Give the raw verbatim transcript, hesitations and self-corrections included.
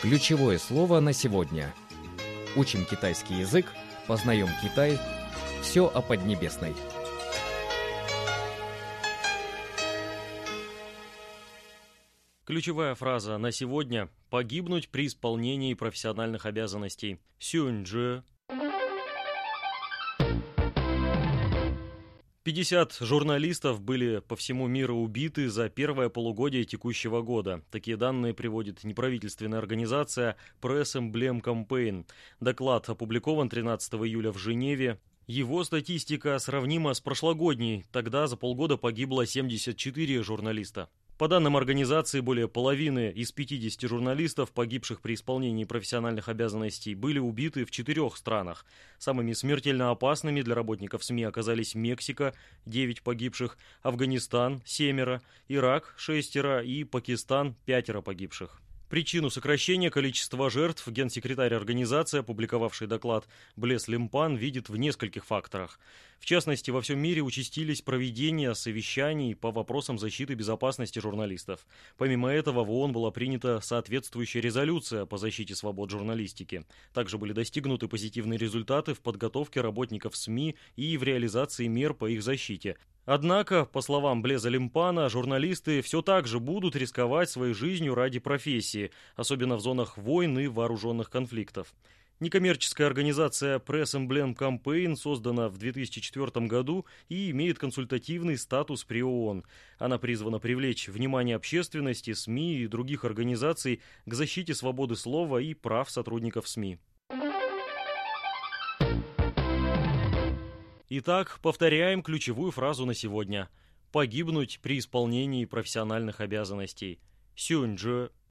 Ключевое слово на сегодня. Учим китайский язык, познаем Китай. Все о Поднебесной. Ключевая фраза на сегодня – погибнуть при исполнении профессиональных обязанностей. Сюньчжэ. пятьдесят журналистов были по всему миру убиты за первое полугодие текущего года. Такие данные приводит неправительственная организация Press Emblem Campaign. Доклад опубликован тринадцатого июля в Женеве. Его статистика сравнима с прошлогодней. Тогда за полгода погибло семьдесят четыре журналиста. По данным организации, более половины из пятидесяти журналистов, погибших при исполнении профессиональных обязанностей, были убиты в четырех странах. Самыми смертельно опасными для работников СМИ оказались Мексика – девять погибших, Афганистан – семеро, Ирак – шестеро и Пакистан – пятеро погибших. Причину сокращения количества жертв генсекретарь организации, опубликовавший доклад Блес Лимпан, видит в нескольких факторах. В частности, во всем мире участились проведения совещаний по вопросам защиты безопасности журналистов. Помимо этого, в ООН была принята соответствующая резолюция по защите свобод журналистики. Также были достигнуты позитивные результаты в подготовке работников СМИ и в реализации мер по их защите. Однако, по словам Блеза Лимпана, журналисты все так же будут рисковать своей жизнью ради профессии, особенно в зонах войн и вооруженных конфликтов. Некоммерческая организация Press Emblem Campaign создана в две тысячи четвёртом году и имеет консультативный статус при ООН. Она призвана привлечь внимание общественности, СМИ и других организаций к защите свободы слова и прав сотрудников СМИ. Итак, повторяем ключевую фразу на сегодня. Погибнуть при исполнении профессиональных обязанностей. Сюньчжэ.